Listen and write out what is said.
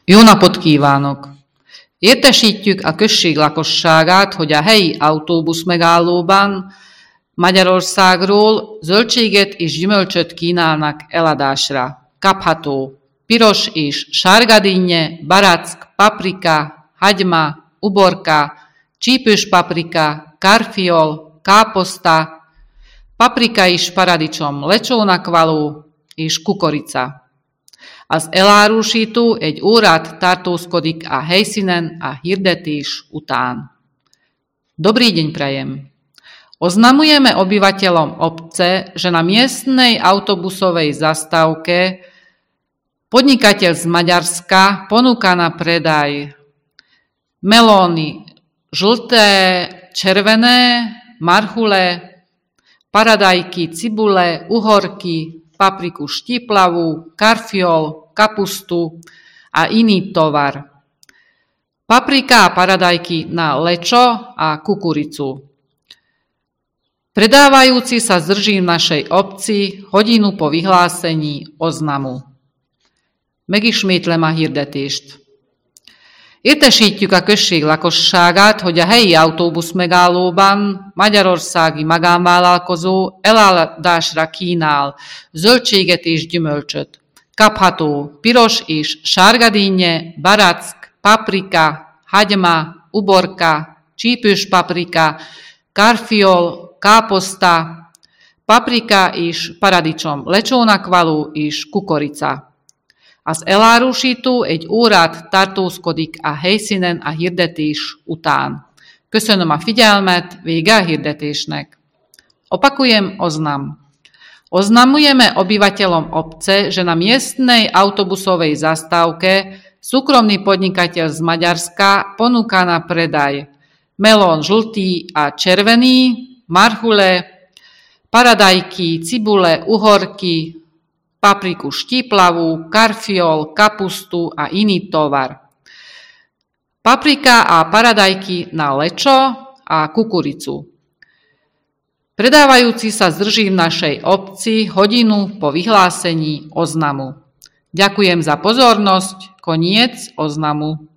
Jó napot kívánok! Értesítjük a község lakosságát, hogy a helyi autóbusz megállóban Magyarországról zöldséget és gyümölcsöt kínálnak eladásra. Kapható piros és sárga dinnye, barack, paprika, hagyma, uborka, csípős paprika, karfiol, káposzta, paprika és paradicsom, lecsónak való és kukorica. Az elárusító egy órát tartózkodik a helyszínen a hirdetés után. Dobrý deň prajem. Oznamujeme obyvateľom obce, že na miestnej autobusovej zastávke podnikateľ z Maďarska ponúka na predaj melóny žlté, červené, marhule, paradajky, cibule, uhorky, papriku štíplavú, karfiol, kapustu a iný tovar. Paprika a paradajky na lečo a kukuricu. Predávajúci sa zdrží v našej obci hodinu po vyhlásení oznamu. Megismétlem a hirdetést. Értesítjük a község lakosságát, hogy a helyi autóbusz megállóban magyarországi magánvállalkozó eladásra kínál zöldséget és gyümölcsöt. Kapható piros és sárga dinnye, barack, paprika, hagyma, uborka, csípős paprika, karfiol, káposzta, paprika és paradicsom, lecsónak való és kukorica. Az elárusító egy órát tartózkodik a helyszínen a hirdetés után. Köszönöm a figyelmet, vége a hirdetésnek. Opakujem oznam. Oznamujeme obyvateľom obce, že na miestnej autobusovej zastávke súkromný podnikateľ z Maďarska ponúka na predaj melón žltý a červený, marhule, paradajky, cibule, uhorky, papriku štíplavú, karfiol, kapustu a iný tovar. Paprika a paradajky na lečo a kukuricu. Predávajúci sa zdrží v našej obci hodinu po vyhlásení oznamu. Ďakujem za pozornosť, koniec oznamu.